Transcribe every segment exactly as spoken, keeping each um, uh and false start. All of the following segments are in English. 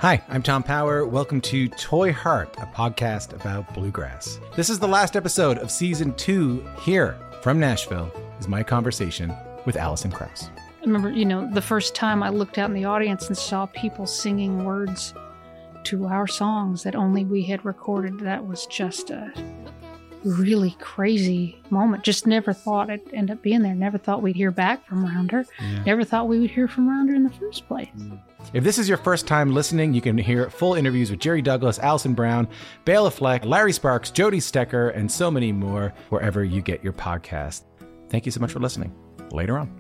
Hi, I'm Tom Power. Welcome to Toy Heart, a podcast about bluegrass. This is the last episode of season two. Here from Nashville is my conversation with Alison Krauss. I remember, you know, the first time I looked out in the audience and saw people singing words to our songs that only we had recorded. That was just a really crazy moment. Just never thought it'd end up being there. Never thought we'd hear back from Rounder. Yeah. Never thought we would hear from Rounder in the first place. If this is your first time listening, you can hear full interviews with Jerry Douglas, Alison Brown, Bela Fleck, Larry Sparks, Jody Stecker, and so many more wherever you get your podcast. Thank you so much for listening. Later on.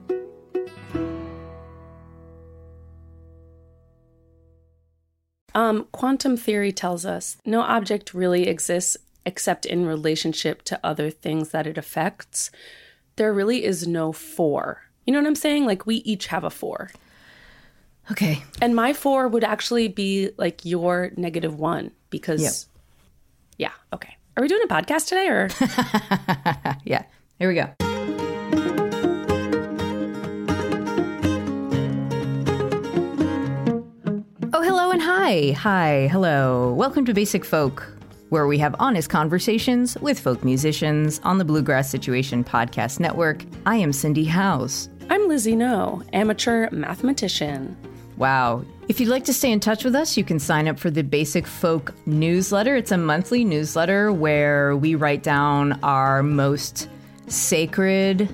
Um, quantum theory tells us no object really exists except in relationship to other things that it affects. There really is no four. You know what I'm saying? Like, we each have a four. Okay. And my four would actually be like your negative one because, yep. yeah, okay. Are we doing a podcast today or? Yeah, here we go. Oh, hello and hi. Hi, hello. Welcome to Basic Folk, where we have honest conversations with folk musicians on the Bluegrass Situation Podcast Network. I am Cindy House. I'm Lizzie No, amateur mathematician. Wow. If you'd like to stay in touch with us, you can sign up for the Basic Folk newsletter. It's a monthly newsletter where we write down our most sacred,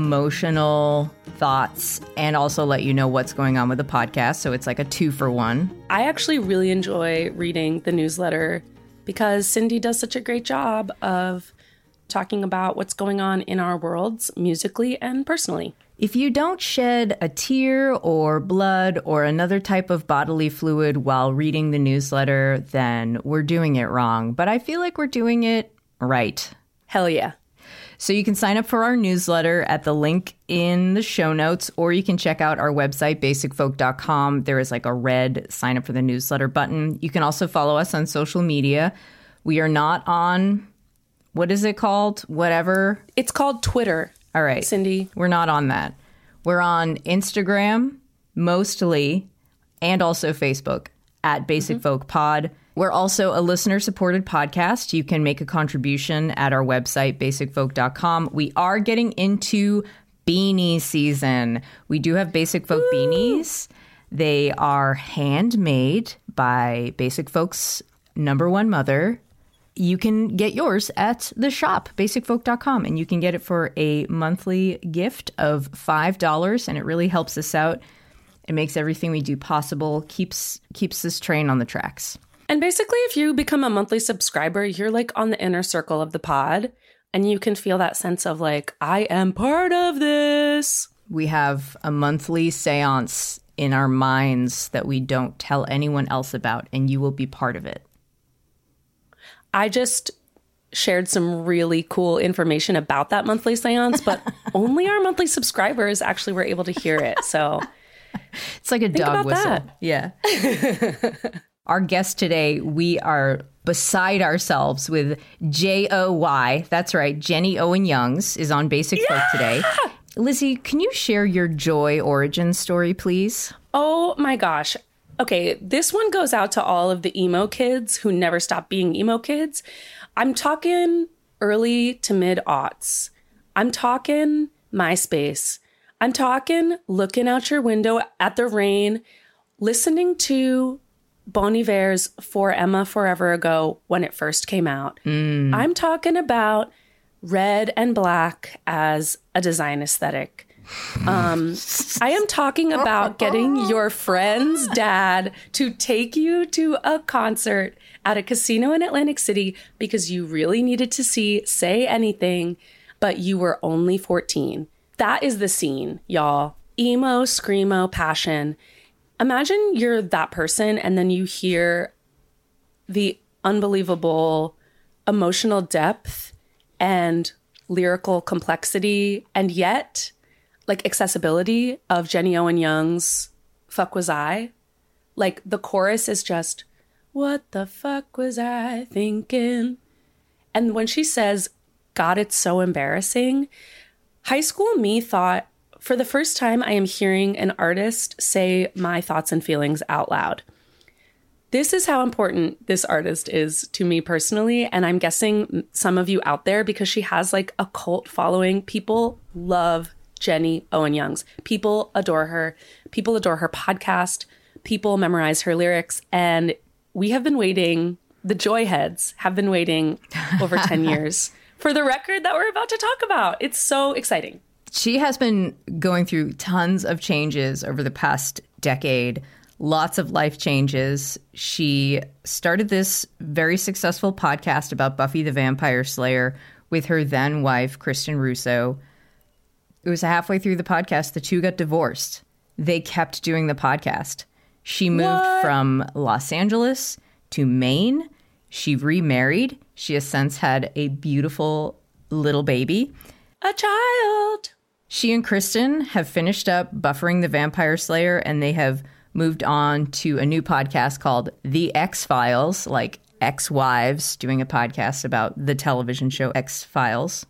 emotional thoughts and also let you know what's going on with the podcast. So it's like a two for one. I actually really enjoy reading the newsletter because Cindy does such a great job of talking about what's going on in our worlds musically and personally. If you don't shed a tear or blood or another type of bodily fluid while reading the newsletter, then we're doing it wrong. But I feel like we're doing it right. Hell yeah. So you can sign up for our newsletter at the link in the show notes, or you can check out our website, basic folk dot com. There is like a red sign up for the newsletter button. You can also follow us on social media. We are not on, what is it called? Whatever. It's called Twitter. All right. Cindy. We're not on that. We're on Instagram, mostly, and also Facebook at Basic mm-hmm. Folk Pod. We're also a listener-supported podcast. You can make a contribution at our website, basic folk dot com. We are getting into beanie season. We do have Basic Folk Woo! Beanies. They are handmade by Basic Folk's number one mother. You can get yours at the shop, basic folk dot com, and you can get it for a monthly gift of five dollars, and it really helps us out. It makes everything we do possible, keeps keeps this train on the tracks. And basically, if you become a monthly subscriber, you're like on the inner circle of the pod, and you can feel that sense of like, I am part of this. We have a monthly seance in our minds that we don't tell anyone else about, and you will be part of it. I just shared some really cool information about that monthly seance, but only our monthly subscribers actually were able to hear it. So it's like a dog whistle. That. Yeah. Our guest today, we are beside ourselves with J O Y. That's right. Jenny Owen Youngs is on Basic Folk yeah! today. Lizzie, can you share your Joy origin story, please? Oh, my gosh. Okay, this one goes out to all of the emo kids who never stop being emo kids. I'm talking early to mid-aughts. I'm talking MySpace. I'm talking looking out your window at the rain, listening to Bon Iver's For Emma Forever Ago when it first came out. Mm. I'm talking about red and black as a design aesthetic. Um, I am talking about getting your friend's dad to take you to a concert at a casino in Atlantic City because you really needed to see Say Anything, but you were only fourteen. That is the scene, y'all. Emo, screamo, passion. Imagine you're that person and then you hear the unbelievable emotional depth and lyrical complexity and yet like accessibility of Jenny Owen Young's Fuck Was I? Like the chorus is just, what the fuck was I thinking? And when she says, God, it's so embarrassing, high school me thought, for the first time, I am hearing an artist say my thoughts and feelings out loud. This is how important this artist is to me personally. And I'm guessing some of you out there, because she has like a cult following. People love Jenny Owen Youngs. People adore her. People adore her podcast. People memorize her lyrics. And we have been waiting, the Joyheads have been waiting over ten years for the record that we're about to talk about. It's so exciting. She has been going through tons of changes over the past decade. Lots of life changes. She started this very successful podcast about Buffy the Vampire Slayer with her then wife, Kristen Russo. It was halfway through the podcast, the two got divorced. They kept doing the podcast. She moved what? from Los Angeles to Maine. She remarried. She has since had a beautiful little baby. A child. She and Kristen have finished up Buffering the Vampire Slayer, and they have moved on to a new podcast called The X-Files, like ex-wives doing a podcast about the television show X-Files.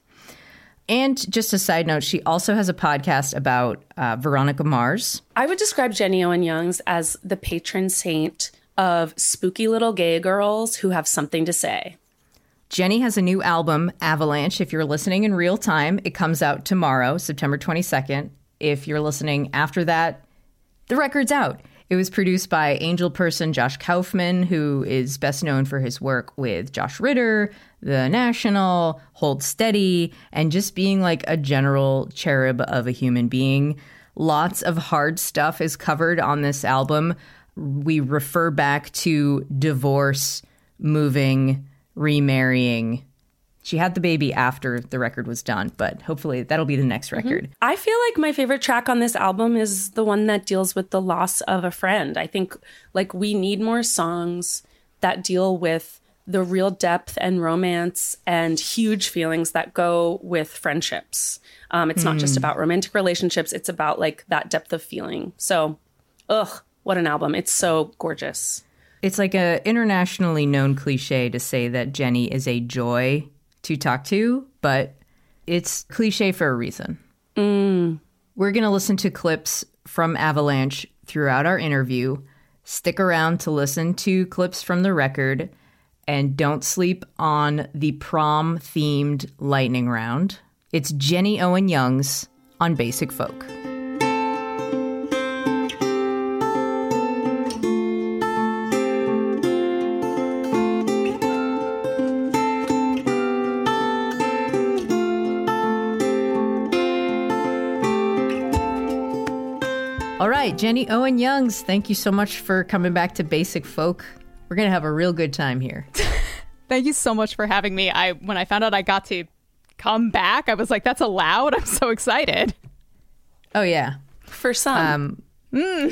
And just a side note, she also has a podcast about uh, Veronica Mars. I would describe Jenny Owen Youngs as the patron saint of spooky little gay girls who have something to say. Jenny has a new album, Avalanche. If you're listening in real time, it comes out tomorrow, September twenty-second. If you're listening after that, the record's out. It was produced by angel person Josh Kaufman, who is best known for his work with Josh Ritter, The National, Hold Steady, and just being like a general cherub of a human being. Lots of hard stuff is covered on this album. We refer back to divorce, moving, remarrying. She had the baby after the record was done, but hopefully that'll be the next record. Mm-hmm. I feel like my favorite track on this album is the one that deals with the loss of a friend. I think like we need more songs that deal with the real depth and romance and huge feelings that go with friendships. Um, it's mm. not just about romantic relationships. It's about like that depth of feeling. So, ugh, what an album. It's so gorgeous. It's like a internationally known cliche to say that Jenny is a joy to talk to, but it's cliche for a reason. Mm. We're going to listen to clips from Avalanche throughout our interview. Stick around to listen to clips from the record, and don't sleep on the prom-themed lightning round. It's Jenny Owen Youngs on Basic Folk. All right, Jenny Owen Youngs, thank you so much for coming back to Basic Folk. We're going to have a real good time here. Thank you so much for having me. I when I found out I got to come back, I was like, that's allowed? I'm so excited. Oh, yeah. For some. Um, mm.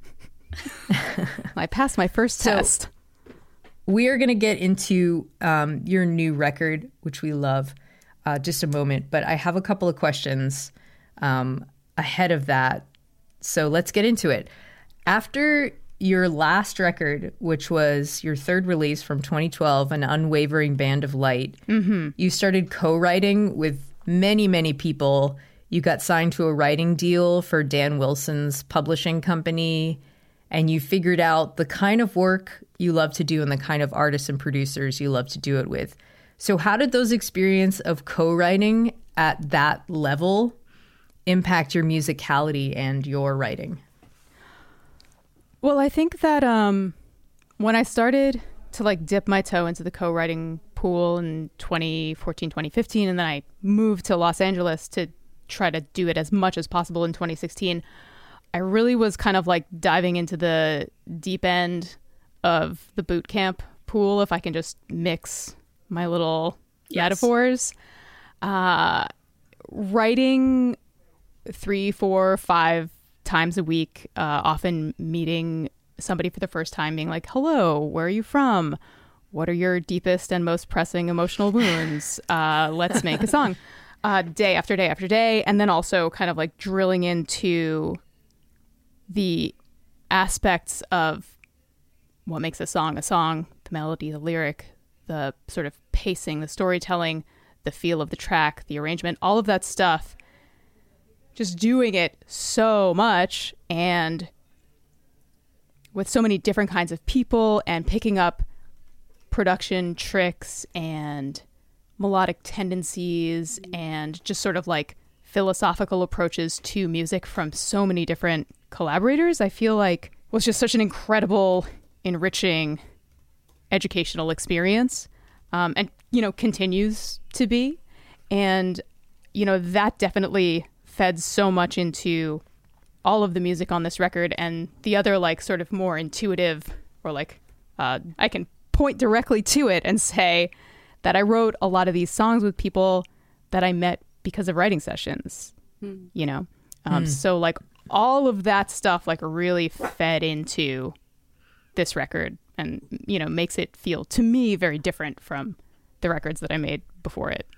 I passed my first so, test. We are going to get into um, your new record, which we love, uh, just a moment. But I have a couple of questions um, ahead of that. So let's get into it. After your last record, which was your third release from twenty twelve, An Unwavering Band of Light, mm-hmm. you started co-writing with many, many people. You got signed to a writing deal for Dan Wilson's publishing company, and you figured out the kind of work you love to do and the kind of artists and producers you love to do it with. So how did those experiences of co-writing at that level impact your musicality and your writing? Well, I think that um, when I started to like dip my toe into the co-writing pool in twenty fourteen, twenty fifteen, and then I moved to Los Angeles to try to do it as much as possible in twenty sixteen, I really was kind of like diving into the deep end of the boot camp pool, if I can just mix my little yes. metaphors. Uh, writing three, four, five times a week, uh, often meeting somebody for the first time, being like, hello, where are you from? What are your deepest and most pressing emotional wounds? Uh, let's make a song. Uh, day after day after day. And then also kind of like drilling into the aspects of what makes a song a song, the melody, the lyric, the sort of pacing, the storytelling, the feel of the track, the arrangement, all of that stuff. Just doing it so much and with so many different kinds of people and picking up production tricks and melodic tendencies and just sort of like philosophical approaches to music from so many different collaborators, I feel like was just such an incredible, enriching educational experience, um, and, you know, continues to be. And, you know, that definitely fed so much into all of the music on this record. And the other, like, sort of more intuitive, or like, uh, I can point directly to it and say that I wrote a lot of these songs with people that I met because of writing sessions, mm. you know? Um, mm. So, like, all of that stuff, like, really fed into this record and, you know, makes it feel, to me, very different from the records that I made before it.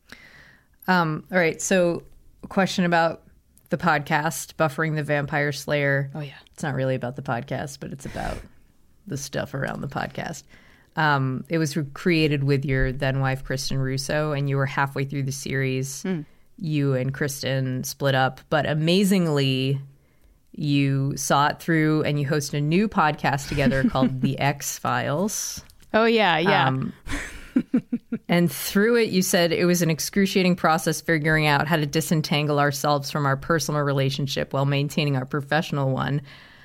Um, all right. So, a question about the podcast, Buffering the Vampire Slayer. Oh, yeah. It's not really about the podcast, but it's about the stuff around the podcast. Um, it was re- created with your then wife, Kristen Russo, and you were halfway through the series. Mm. You and Kristen split up, but amazingly, you saw it through and you host a new podcast together called The X-Files. Oh, yeah, yeah. Um, and through it, you said it was an excruciating process figuring out how to disentangle ourselves from our personal relationship while maintaining our professional one.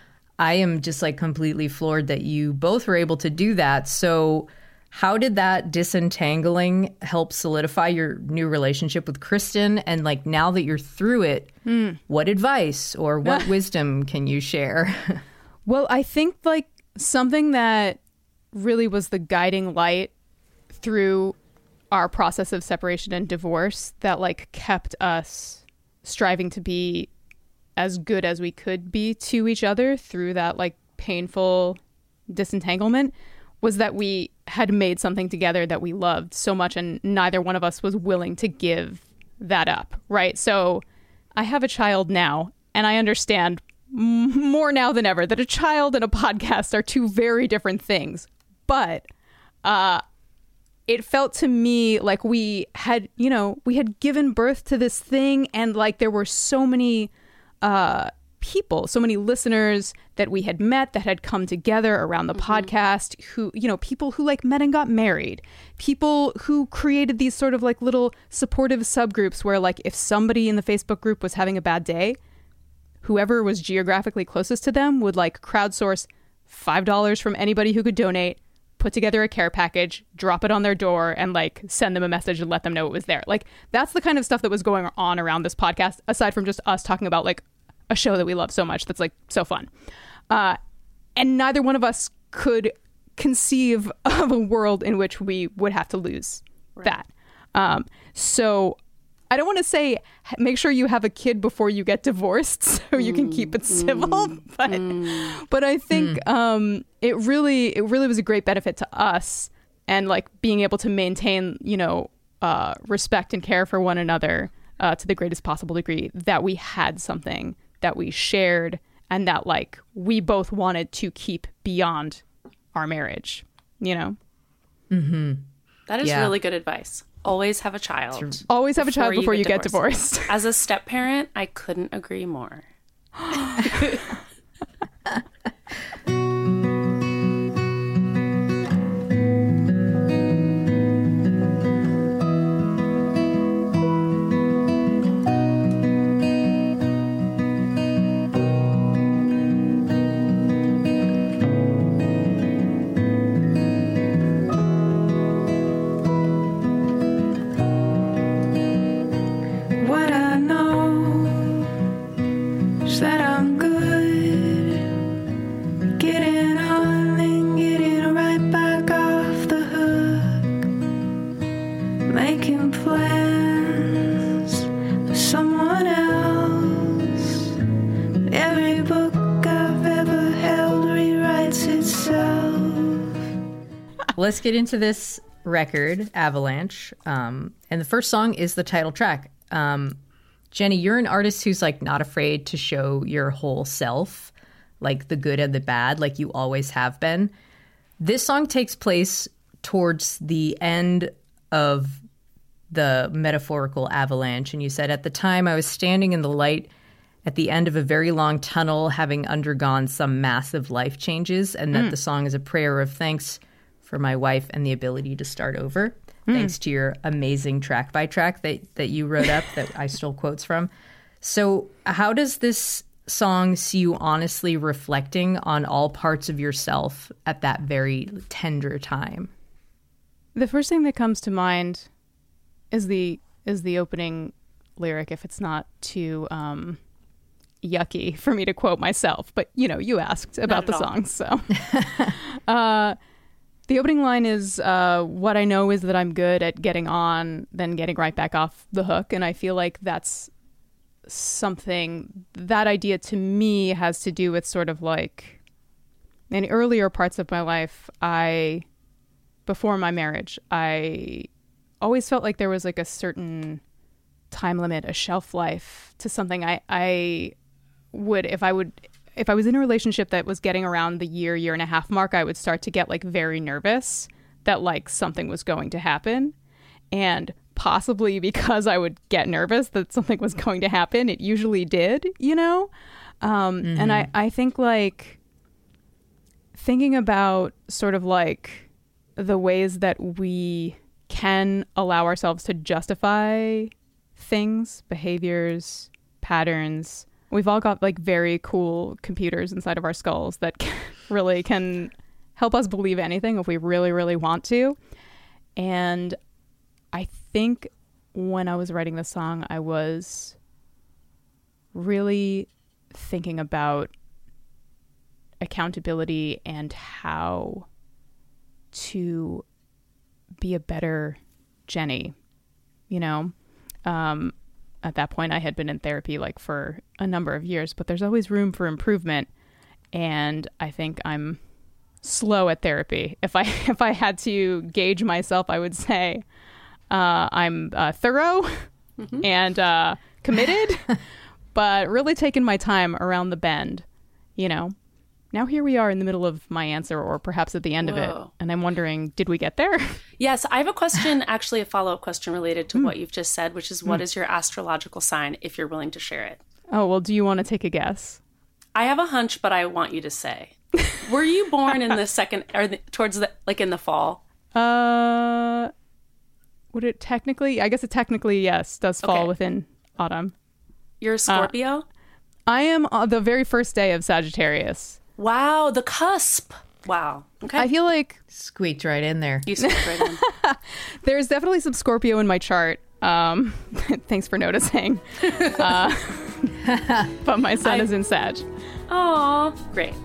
I am just like completely floored that you both were able to do that. So how did that disentangling help solidify your new relationship with Kristen? And like now that you're through it, mm. what advice or what wisdom can you share? Well, I think like something that really was the guiding light through our process of separation and divorce that like kept us striving to be as good as we could be to each other through that like painful disentanglement was that we had made something together that we loved so much, and neither one of us was willing to give that up, right? So I have a child now, and I understand m- more now than ever that a child and a podcast are two very different things. But uh, it felt to me like we had, you know, we had given birth to this thing, and like there were so many Uh, people, so many listeners that we had met that had come together around the mm-hmm. podcast who, you know, people who like met and got married, people who created these sort of like little supportive subgroups where like if somebody in the Facebook group was having a bad day, whoever was geographically closest to them would like crowdsource five dollars from anybody who could donate, put together a care package, drop it on their door, and like send them a message and let them know it was there. Like that's the kind of stuff that was going on around this podcast, aside from just us talking about like a show that we love so much that's like so fun. Uh, and neither one of us could conceive of a world in which we would have to lose right. that. Um, so I don't want to say make sure you have a kid before you get divorced so mm, you can keep it civil, mm, but mm, but I think mm. um, it really it really was a great benefit to us, and like being able to maintain, you know, uh, respect and care for one another uh, to the greatest possible degree, that we had something that we shared and that like we both wanted to keep beyond our marriage, you know? Mm-hmm. That is yeah. really good advice. Always have a child. Always have a child before you get divorced. As a step parent, I couldn't agree more. Let's get into this record, Avalanche. Um, and the first song is the title track. Um, Jenny, you're an artist who's like not afraid to show your whole self, like the good and the bad, like you always have been. This song takes place towards the end of the metaphorical avalanche. And you said, at the time I was standing in the light at the end of a very long tunnel, having undergone some massive life changes, and that mm. the song is a prayer of thanks for my wife and the ability to start over, mm. thanks to your amazing track by track that, that you wrote up that I stole quotes from. So how does this song see you honestly reflecting on all parts of yourself at that very tender time? The first thing that comes to mind is the is the opening lyric, if it's not too um, yucky for me to quote myself. But, you know, you asked about the song, so. uh, the opening line is, uh, what I know is that I'm good at getting on, then getting right back off the hook. And I feel like that's something, that idea to me has to do with sort of like, in earlier parts of my life, I, before my marriage, I always felt like there was like a certain time limit, a shelf life to something. I, I would, if I would, if I was in a relationship that was getting around the year, year and a half mark, I would start to get like very nervous that like something was going to happen. And possibly because I would get nervous that something was going to happen, it usually did, you know? Um, mm-hmm. And I, I think like thinking about sort of like the ways that we can allow ourselves to justify things, behaviors, patterns. We've all got like very cool computers inside of our skulls that really can help us believe anything if we really, really want to. And I think when I was writing this song, I was really thinking about accountability and how to be a better Jenny, you know? Um, at that point, I had been in therapy like for a number of years, but there's always room for improvement. And I think I'm slow at therapy. If I if I had to gauge myself, I would say uh, I'm uh, thorough mm-hmm. and uh, committed, but really taking my time around the bend, you know? Now here we are in the middle of my answer, or perhaps at the end Whoa. of it. And I'm wondering, did we get there? Yes, I have a question, actually a follow-up question related to mm. what you've just said, which is what mm. is your astrological sign, if you're willing to share it? Oh, well, do you want to take a guess? I have a hunch, but I want you to say. Were you born in the second, or the, towards the, like in the fall? Uh, would it technically, I guess it technically, yes, does fall okay. within autumn. You're a Scorpio? Uh, I am uh, the very first day of Sagittarius. Wow, the cusp. Wow. Okay. I feel like squeaked right in there. You squeaked right in. There's definitely some Scorpio in my chart. Um, thanks for noticing. Uh, but my sun I... is in Sag. Aw, great.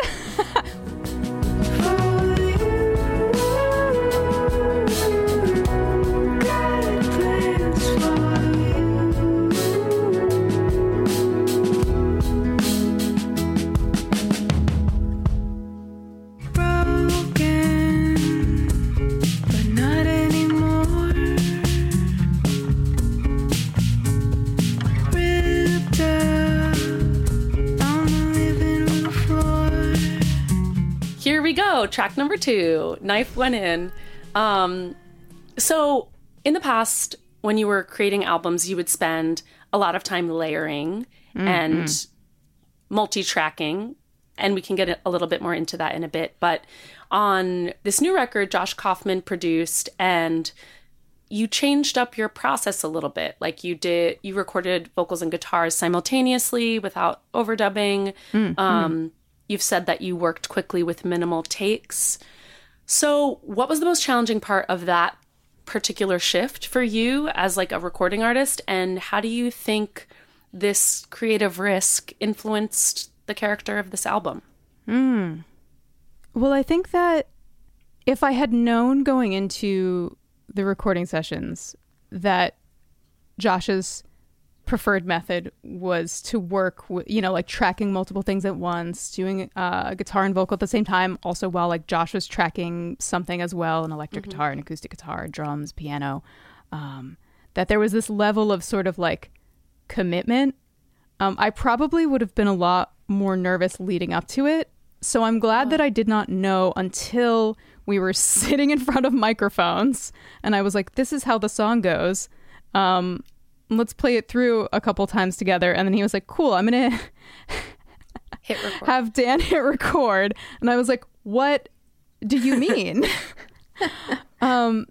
Here we go. Track number two. Knife went in. Um, so in the past, when you were creating albums, you would spend a lot of time layering mm-hmm. and multi-tracking. And we can get a little bit more into that in a bit. But on this new record, Josh Kaufman produced, and you changed up your process a little bit. Like you did, you recorded vocals and guitars simultaneously without overdubbing. Mm-hmm. Um, You've said that you worked quickly with minimal takes. So what was the most challenging part of that particular shift for you as like a recording artist? And how do you think this creative risk influenced the character of this album? Mm. Well, I think that if I had known going into the recording sessions that Josh's preferred method was to work with, you know, like tracking multiple things at once, doing uh, guitar and vocal at the same time, also while like Josh was tracking something as well, an electric mm-hmm. guitar, an acoustic guitar, drums, piano, um, that there was this level of sort of like commitment. Um, I probably would have been a lot more nervous leading up to it. So I'm glad oh. that I did not know until we were sitting in front of microphones and I was like, this is how the song goes. Um, let's play it through a couple times together. And then he was like, cool, I'm going to hit record. Have Dan hit record. And I was like, what do you mean? um,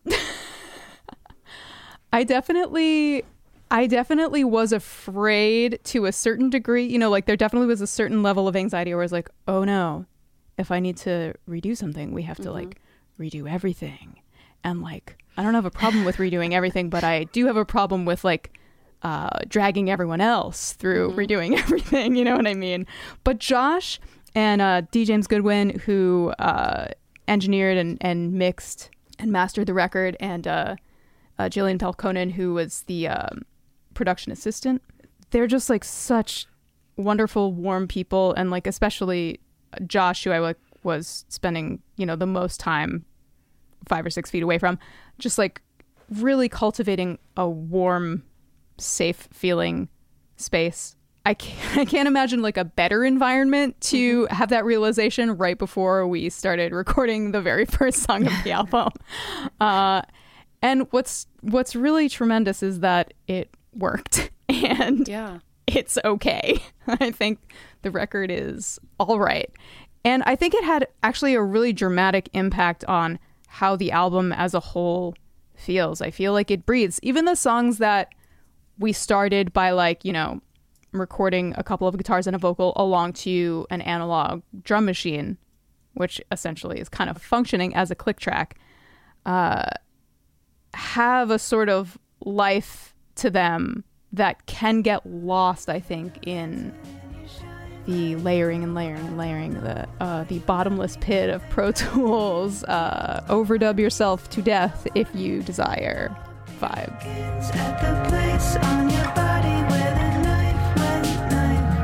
I definitely, I definitely was afraid to a certain degree. You know, like there definitely was a certain level of anxiety where I was like, oh no, if I need to redo something, we have to mm-hmm. like redo everything. And like, I don't have a problem with redoing everything, but I do have a problem with like uh, dragging everyone else through mm-hmm. redoing everything. You know what I mean? But Josh and uh, D. James Goodwin, who uh, engineered and, and mixed and mastered the record, and uh, uh, Jillian Pelkonen, who was the um, production assistant, they're just like such wonderful, warm people. And like, especially Josh, who I like, was spending, you know, the most time five or six feet away from, just like really cultivating a warm, safe feeling space. I can't, I can't imagine like a better environment to mm-hmm. have that realization right before we started recording the very first song of the album. Uh, and what's what's really tremendous is that it worked, and yeah. it's okay. I think the record is all right. And I think it had actually a really dramatic impact on how the album as a whole feels. I feel like it breathes. Even the songs that we started by like, you know, recording a couple of guitars and a vocal along to an analog drum machine, which essentially is kind of functioning as a click track, uh, have a sort of life to them that can get lost, I think, in the layering and layering and layering, the uh, the bottomless pit of Pro Tools, uh, overdub yourself to death if you desire vibe. At the place on your body where the knife went, knife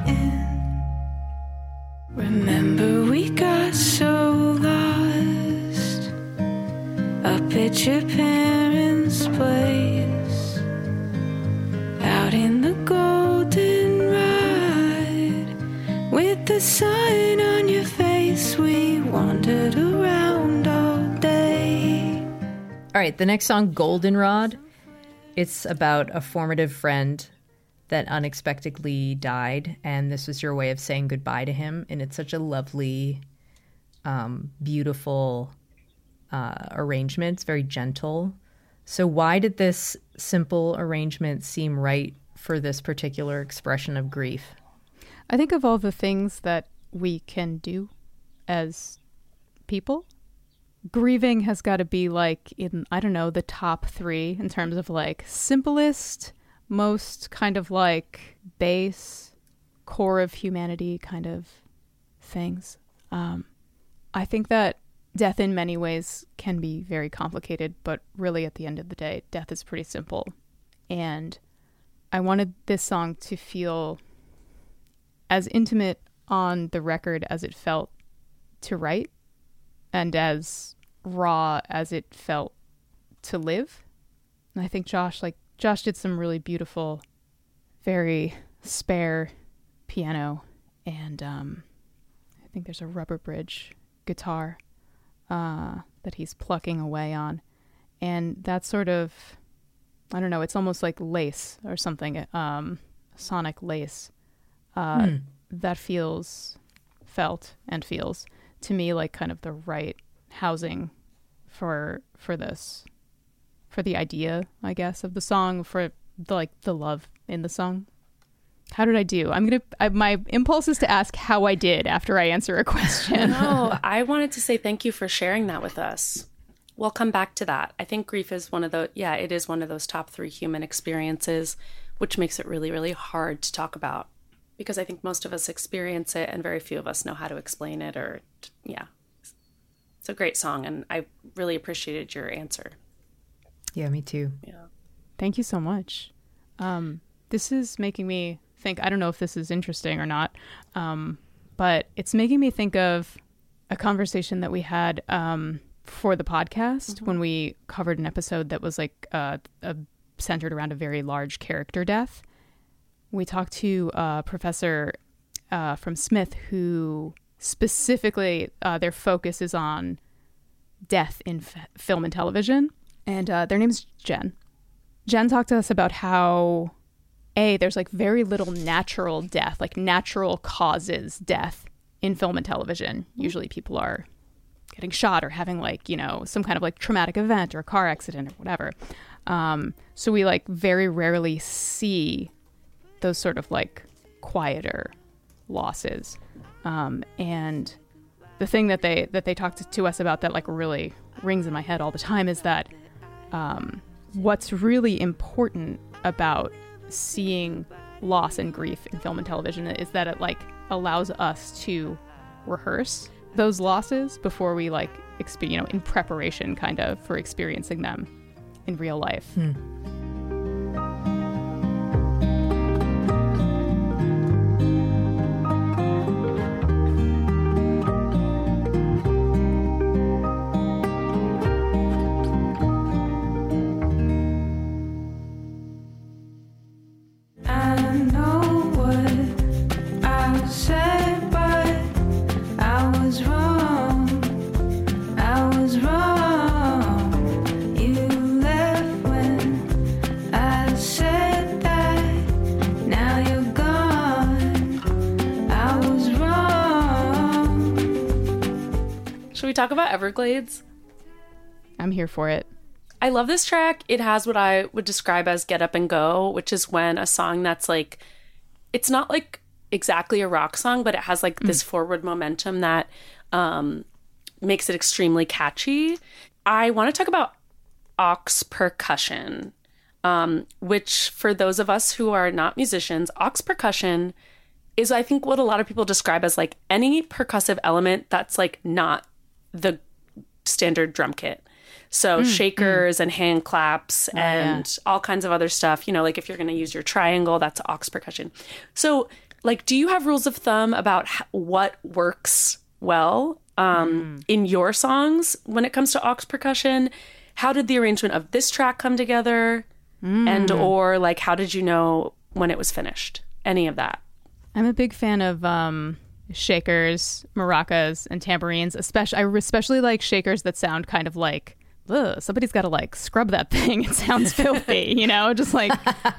went in. Remember we got so lost up at your parents' place, out in the golden with the sign on your face, we wandered around all day. All right, the next song, Goldenrod, it's about a formative friend that unexpectedly died, and this was your way of saying goodbye to him, and it's such a lovely, um, beautiful uh, arrangement. It's very gentle. So why did this simple arrangement seem right for this particular expression of grief? I think of all the things that we can do as people, grieving has got to be like in, I don't know, the top three in terms of like simplest, most kind of like base, core of humanity kind of things. Um, I think that death in many ways can be very complicated, but really at the end of the day, death is pretty simple. And I wanted this song to feel as intimate on the record as it felt to write, and as raw as it felt to live. And I think Josh, like Josh did some really beautiful, very spare piano, and um, I think there's a rubber bridge guitar uh, that he's plucking away on. And that sort of, I don't know, it's almost like lace or something, um, sonic lace. Uh, mm. That feels felt and feels to me like kind of the right housing for for this, for the idea, I guess, of the song, for the, like the love in the song. How did I do? I'm gonna. I, my impulse is to ask how I did after I answer a question. No, I wanted to say thank you for sharing that with us. We'll come back to that. I think grief is one of the yeah, it is one of those top three human experiences, which makes it really, really hard to talk about. Because I think most of us experience it and very few of us know how to explain it, or, yeah. It's a great song, and I really appreciated your answer. Yeah, me too. Yeah. Thank you so much. Um, this is making me think, I don't know if this is interesting or not, um, but it's making me think of a conversation that we had um, for the podcast mm-hmm. when we covered an episode that was like uh, uh, centered around a very large character death. We talked to a professor uh, from Smith who specifically, uh, their focus is on death in f- film and television. And uh, their name's Jen. Jen talked to us about how, A, there's like very little natural death, like natural causes death in film and television. Usually people are getting shot or having like, you know, some kind of like traumatic event or a car accident or whatever. Um, so we like very rarely see those sort of like quieter losses. Um, and the thing that they that they talked to, to us about that like really rings in my head all the time is that um, what's really important about seeing loss and grief in film and television is that it like allows us to rehearse those losses before we like exp- you know in preparation kind of for experiencing them in real life. Hmm. Talk about Everglades. I'm here for it. I love this track. It has what I would describe as get up and go, which is when a song that's like, it's not like exactly a rock song, but it has like this mm. forward momentum that um, makes it extremely catchy. I want to talk about aux percussion, um, which for those of us who are not musicians, aux percussion is, I think, what a lot of people describe as like any percussive element that's like not the standard drum kit. So mm, shakers mm. and hand claps oh, and yeah. all kinds of other stuff. You know, like if you're going to use your triangle, that's aux percussion. So like, do you have rules of thumb about h- what works well um, mm. in your songs when it comes to aux percussion? How did the arrangement of this track come together? Mm. And or like, how did you know when it was finished? Any of that? I'm a big fan of um, shakers, maracas, and tambourines. Especially, I especially like shakers that sound kind of like, ugh, somebody's got to like scrub that thing. It sounds filthy, you know, just like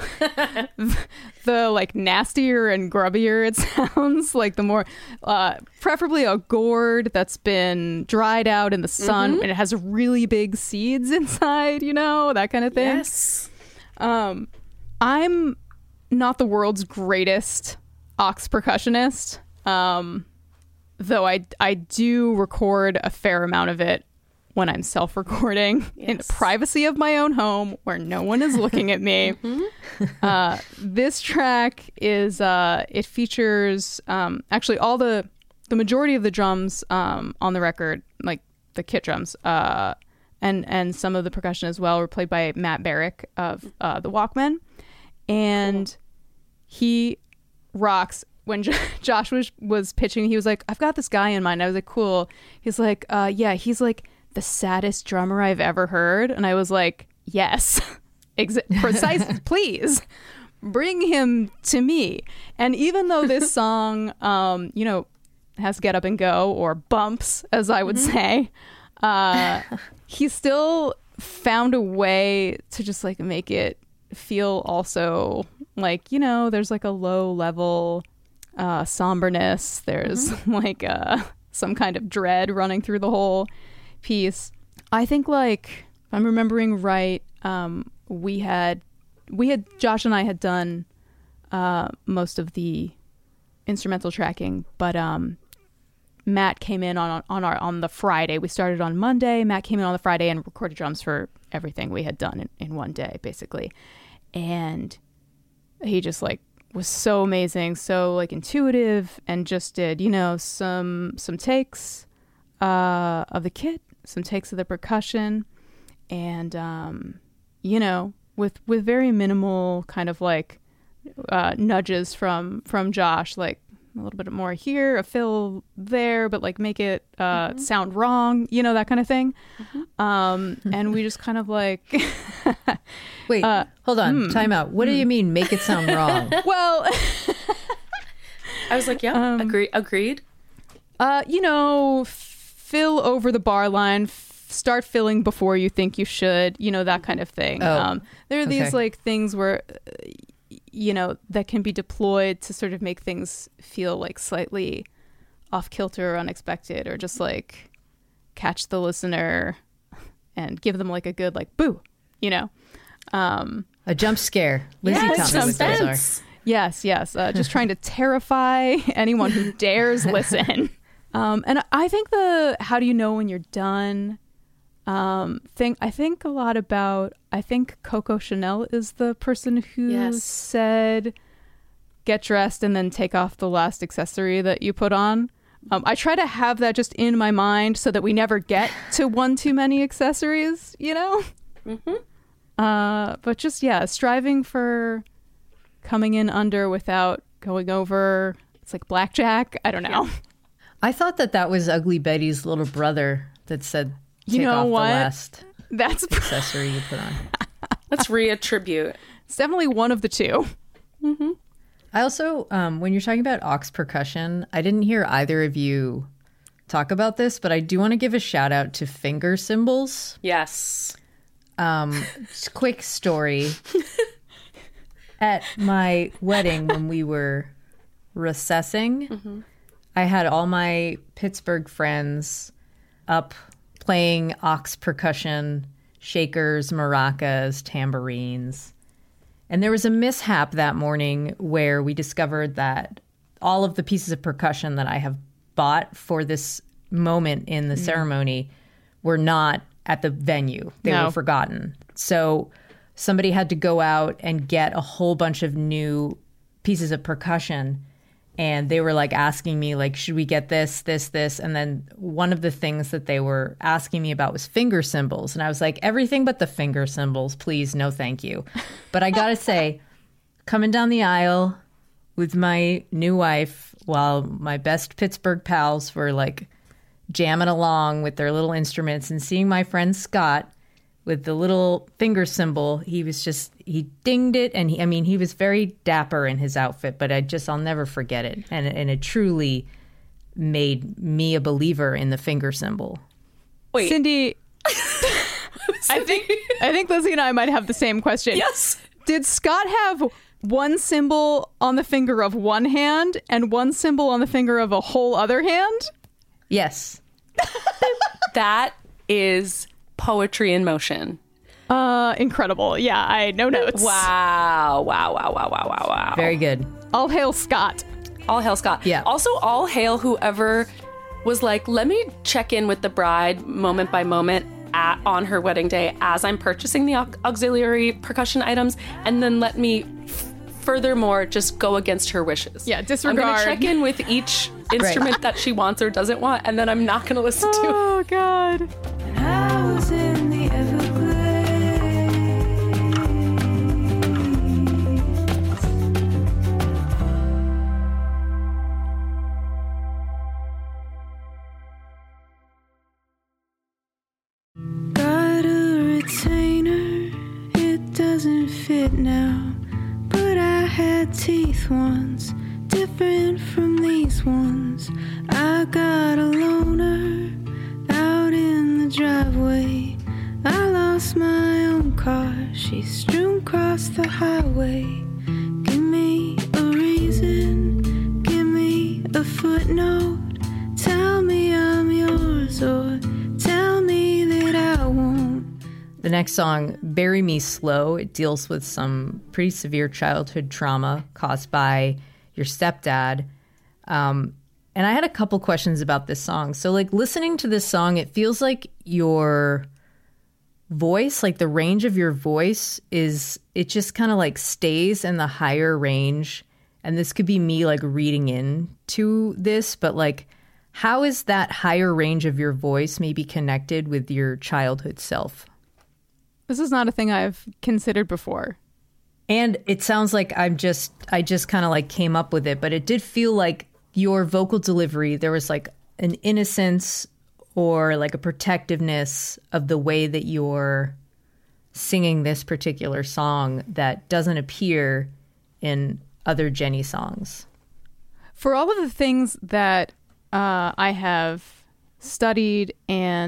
the like nastier and grubbier it sounds. Like the more, uh, preferably a gourd that's been dried out in the sun mm-hmm. and it has really big seeds inside, you know, that kind of thing. Yes. Um, I'm not the world's greatest aux percussionist, um, though I, I do record a fair amount of it when I'm self-recording yes. in the privacy of my own home where no one is looking at me. mm-hmm. uh, this track is, uh, it features um, actually all the, the majority of the drums um, on the record, like the kit drums, uh, and, and some of the percussion as well were played by Matt Barrick of uh, the Walkmen. And cool. he rocks. When J- Josh was, was pitching, he was like, I've got this guy in mind. I was like, cool. He's like, uh, yeah, he's like the saddest drummer I've ever heard. And I was like, yes, ex- precise, please bring him to me. And even though this song, um, you know, has get up and go or bumps, as I would mm-hmm. say, uh, he still found a way to just like make it feel also like, you know, there's like a low level uh, somberness. There's mm-hmm. like uh, some kind of dread running through the whole piece. I think like, if I'm remembering right, um, we had, we had, Josh and I had done uh, most of the instrumental tracking, but um, Matt came in on on our on the Friday. We started on Monday. Matt came in on the Friday and recorded drums for everything we had done in, in one day, basically. And he just like was so amazing, so like intuitive, and just did, you know, some some takes uh, of the kit, some takes of the percussion, and um, you know, with with very minimal kind of like uh, nudges from from Josh, like a little bit more here, a fill there, but like make it uh, mm-hmm. sound wrong, you know, that kind of thing. Mm-hmm. Um, and we just kind of like... Wait, uh, hold on, mm, time out. What mm. do you mean, make it sound wrong? Well... I was like, yeah, um, agree, agreed. Uh, you know, fill over the bar line, f- start filling before you think you should, you know, that kind of thing. Oh, um, there are these okay. like things where, uh, you know, that can be deployed to sort of make things feel like slightly off kilter or unexpected, or just like catch the listener and give them like a good like boo, you know. Um, A jump scare. Lizzie, Yes, tell me what those are. suspense. yes, yes. Uh, just trying to terrify anyone who dares listen. Um, and I think the how do you know when you're done um, thing, I think a lot about, I think Coco Chanel is the person who Yes. said, get dressed and then take off the last accessory that you put on. Um, I try to have that just in my mind so that we never get to one too many accessories, you know? Mm-hmm. Uh, but just, yeah, striving for coming in under without going over. It's like blackjack. I don't know. I thought that that was Ugly Betty's little brother that said, take You know off what? the last That's accessory you put on. Let's reattribute. it's definitely one of the two. I also, um, when you're talking about aux percussion, I didn't hear either of you talk about this, but I do want to give a shout out to finger cymbals. Yes. Um, just quick story. At my wedding, when we were recessing, Mm-hmm. I had all my Pittsburgh friends up playing aux percussion, shakers, maracas, tambourines. And there was a mishap that morning where we discovered that all of the pieces of percussion that I have bought for this moment in the Mm. ceremony were not at the venue. They No. were forgotten. So somebody had to go out and get a whole bunch of new pieces of percussion. And they were like asking me, like, should we get this, this, this? And then one of the things that they were asking me about was finger cymbals. And I was like, everything but the finger cymbals, please, no thank you. But I gotta say, coming down the aisle with my new wife while my best Pittsburgh pals were like jamming along with their little instruments, and seeing my friend Scott with the little finger cymbal, he was just, he dinged it. And he, I mean, he was very dapper in his outfit, but I just, I'll never forget it. And, and it truly made me a believer in the finger cymbal. Wait. Cindy, I think I think Lizzie and I might have the same question. Yes. Did Scott have one symbol on the finger of one hand and one symbol on the finger of a whole other hand? Yes. That is poetry in motion. Uh, incredible. Yeah, I no notes. Wow. Wow, wow, wow, wow, wow, wow. Very good. All hail Scott. All hail Scott. Yeah. Also, all hail whoever was like, let me check in with the bride moment by moment at, on her wedding day as I'm purchasing the aux- auxiliary percussion items, and then let me f- furthermore just go against her wishes. Yeah, I'm disregard. going to check in with each instrument that she wants or doesn't want, and then I'm not going to listen to it. Oh God. I was in the Everglades. Got a retainer, it doesn't fit now, but I had teeth once, different from these ones. I got a loner out in the driveway. I lost my own car, she strewn across the highway. Give me a reason, give me a footnote. Tell me I'm yours or tell me that I won't. The next song, Bury Me Slow, it deals with some pretty severe childhood trauma caused by your stepdad. Um, and I had a couple questions about this song. So, like, listening to this song, it feels like your voice, like the range of your voice is, it just kind of like stays in the higher range. And this could be me like reading into this, but like, how is that higher range of your voice maybe connected with your childhood self? This is not a thing I've considered before. And it sounds like I'm just, I just kind of like came up with it, but it did feel like your vocal delivery, there was like an innocence or like a protectiveness of the way that you're singing this particular song that doesn't appear in other Jenny songs. For all of the things that uh, I have studied and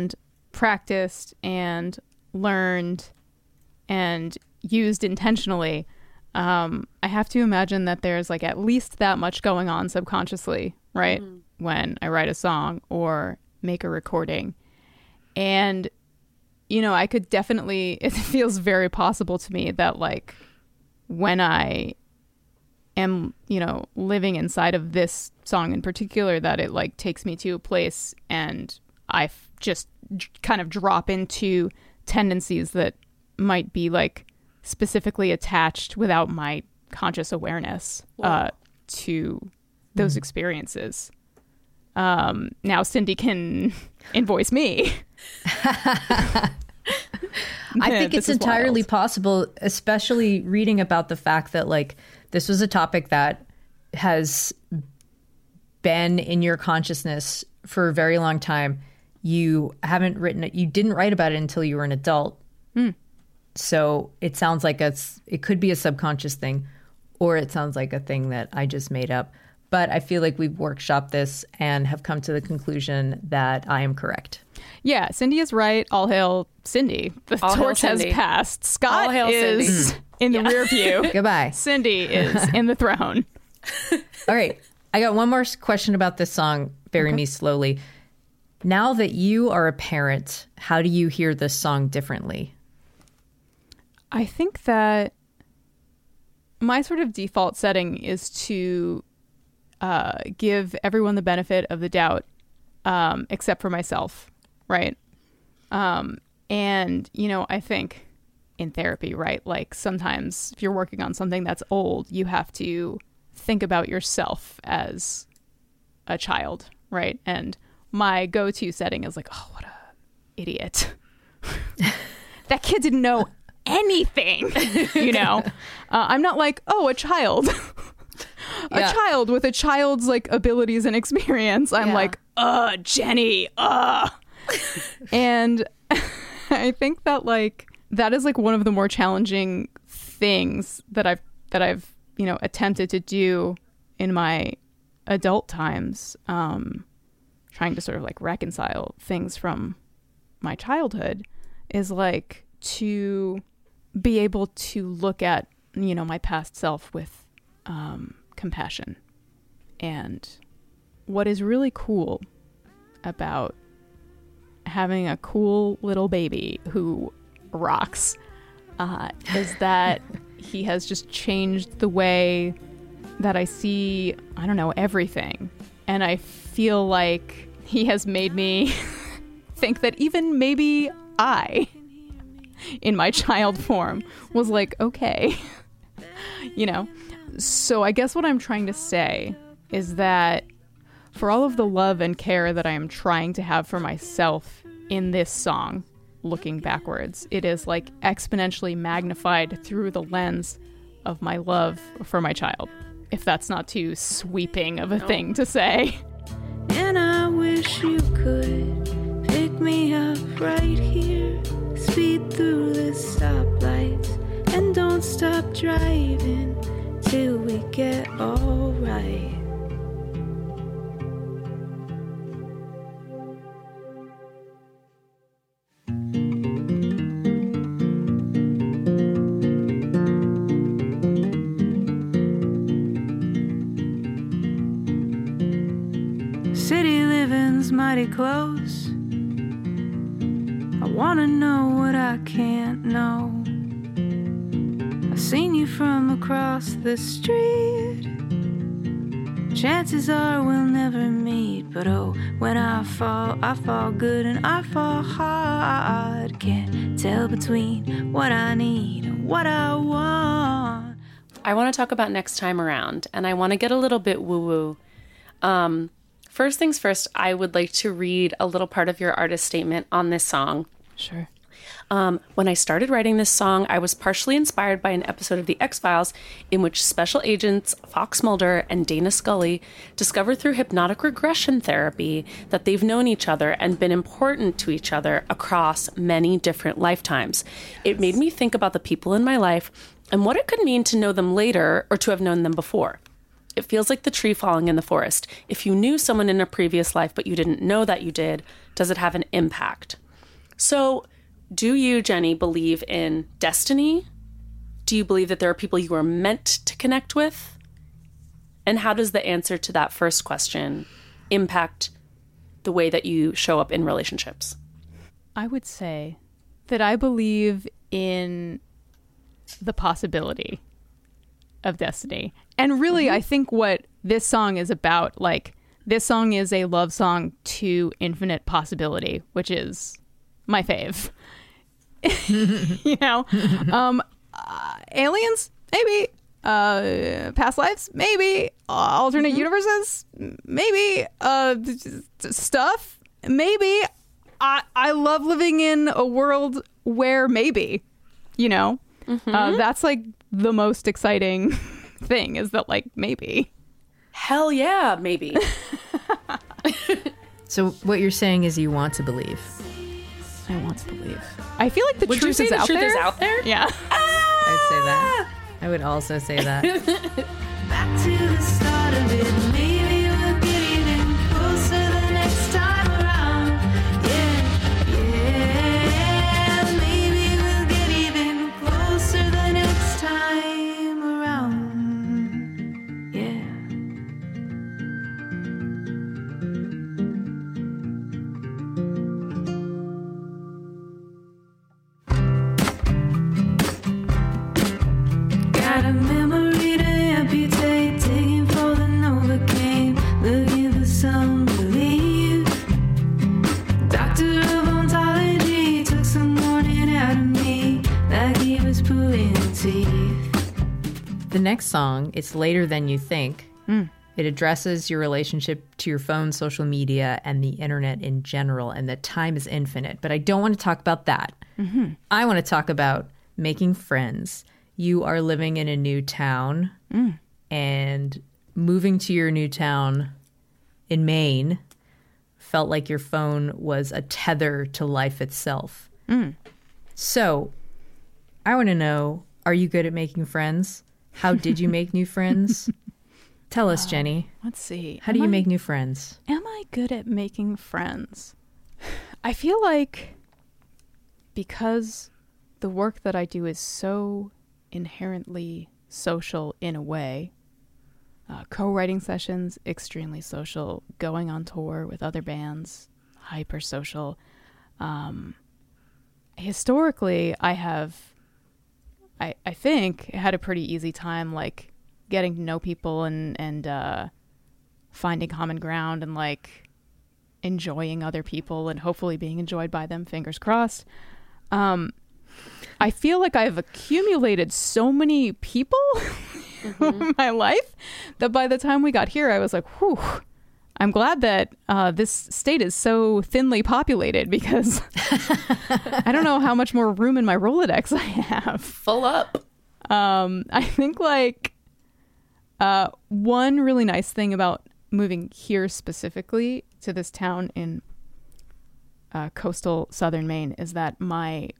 practiced and learned and used intentionally, um, I have to imagine that there's like at least that much going on subconsciously, right? Mm. When I write a song or make a recording. And, you know, I could definitely, it feels very possible to me that like when I am, you know, living inside of this song in particular, that it like takes me to a place and I f- just j- kind of drop into tendencies that might be like specifically attached without my conscious awareness uh, to those mm. experiences. Um, now Cindy can invoice me. I think it's entirely wild. possible, especially reading about the fact that like this was a topic that has been in your consciousness for a very long time. You haven't written it. You didn't write about it until you were an adult. Mm. So it sounds like it's, it could be a subconscious thing, or it sounds like a thing that I just made up. But I feel like we've workshopped this and have come to the conclusion that I am correct. Yeah, Cindy is right. All hail Cindy. The All torch has passed. Scott All hail is Cindy. in the yeah. rear view. Goodbye. Cindy is in the throne. All right. I got one more question about this song, Bury okay. Me Slowly. Now that you are a parent, how do you hear this song differently? I think that my sort of default setting is to uh, give everyone the benefit of the doubt, um, except for myself, right? Um, and, you know, I think in therapy, right, like sometimes if you're working on something that's old, you have to think about yourself as a child, right? And my go-to setting is like, oh, what a idiot. That kid didn't know anything, you know? Uh, I'm not like, oh, a child. a yeah. child with a child's like abilities and experience. I'm yeah. like, uh, Jenny, uh. And I think that like, that is like one of the more challenging things that I've, that I've, you know, attempted to do in my adult times, um, trying to sort of like reconcile things from my childhood, is like to be able to look at, you know, my past self with um, compassion. And what is really cool about having a cool little baby who rocks uh, is that he has just changed the way that I see, I don't know, everything. And I feel like he has made me think that even maybe I, in my child form, was like, okay, you know? So I guess what I'm trying to say is that for all of the love and care that I am trying to have for myself in this song, looking backwards, it is like exponentially magnified through the lens of my love for my child, if that's not too sweeping of a no. thing to say. And I wish you could pick me up right here, speed through the stoplights, and don't stop driving till we get all right. City living's mighty close. I wanna know what I can't know. I've seen you from across the street. Chances are we'll never meet, but oh, when I fall, I fall good and I fall hard. Can't tell between what I need and what I want. I want to talk about Next Time Around, and I want to get a little bit woo-woo. Um... First things first, I would like to read a little part of your artist statement on this song. Sure. Um, when I started writing this song, I was partially inspired by an episode of The X-Files in which special agents Fox Mulder and Dana Scully discover through hypnotic regression therapy that they've known each other and been important to each other across many different lifetimes. It made me think about the people in my life and what it could mean to know them later or to have known them before. It feels like the tree falling in the forest. If you knew someone in a previous life but you didn't know that you did, does it have an impact? So do you, Jenny, believe in destiny? Do you believe that there are people you are meant to connect with? And how does the answer to that first question impact the way that you show up in relationships? I would say that I believe in the possibility of destiny. And really, mm-hmm. I think what this song is about, like, this song is a love song to infinite possibility, which is my fave. You know? um, uh, aliens? Maybe. Uh, past lives? Maybe. Uh, alternate mm-hmm. universes? Maybe. Uh, stuff? Maybe. I, I love living in a world where maybe, you know? Mm-hmm. Uh, that's like the most exciting thing, is that, like, maybe. Hell yeah, maybe. So what you're saying is you want to believe. I want to believe. I feel like the Would truth you say is the out truth there. is out there? Yeah. Ah! I would say that. I would also say that. Back to the start of it. Maybe we'll get even closer the next time around. Yeah, yeah. Maybe we'll get even closer the next time around. Yeah. Got a memory to amputate, digging for the Novocaine, looking for some relief. Doctor of ontology took some warning out of me, like he was pulling teeth. The next song, It's Later Than You Think. Mm. It addresses your relationship to your phone, social media, and the internet in general, and that time is infinite. But I don't want to talk about that. Mm-hmm. I want to talk about making friends. You are living in a new town, Mm. and moving to your new town in Maine felt like your phone was a tether to life itself. Mm. So I want to know, are you good at making friends? How did you make new friends? Tell us, Jenny. Let's see. How do Am you I- make new friends? Am I good at making friends? I feel like because the work that I do is so inherently social in a way, uh, co-writing sessions, extremely social, going on tour with other bands, hyper social. Um, historically, I have, I, I think, had a pretty easy time, like, getting to know people and, and uh, finding common ground and, like, enjoying other people and hopefully being enjoyed by them, fingers crossed. Um, I feel like I've accumulated so many people mm-hmm. in my life that by the time we got here, I was like, whew, I'm glad that uh, this state is so thinly populated, because I don't know how much more room in my Rolodex I have. Full up. Um, I think, like, uh, one really nice thing about moving here specifically to this town in uh, coastal southern Maine is that my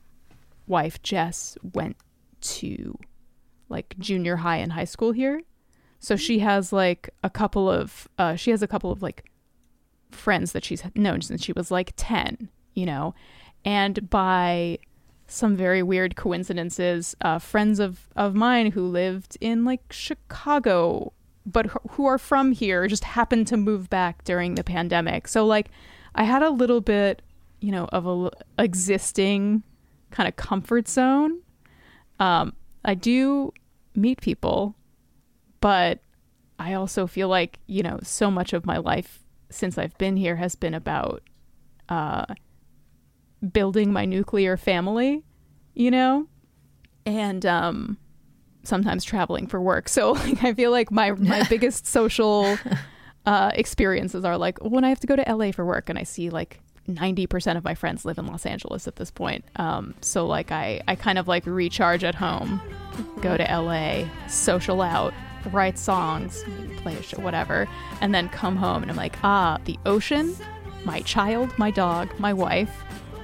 wife Jess went to, like, junior high and high school here, so she has like a couple of uh she has a couple of like friends that she's known since she was like ten, you know, and by some very weird coincidences, uh friends of of mine who lived in like Chicago but who are from here just happened to move back during the pandemic. So, like, I had a little bit, you know, of a existing kind of comfort zone. Um, I do meet people, but I also feel like, you know, so much of my life since I've been here has been about uh, building my nuclear family, you know, and um, sometimes traveling for work. So, like, I feel like my, my biggest social uh, experiences are like when I have to go to L A for work and I see like ninety percent of my friends live in Los Angeles at this point. Um, so like I, I kind of like recharge at home, go to L A, social out, write songs, play a show, whatever, and then come home and I'm like, ah, the ocean, my child, my dog, my wife,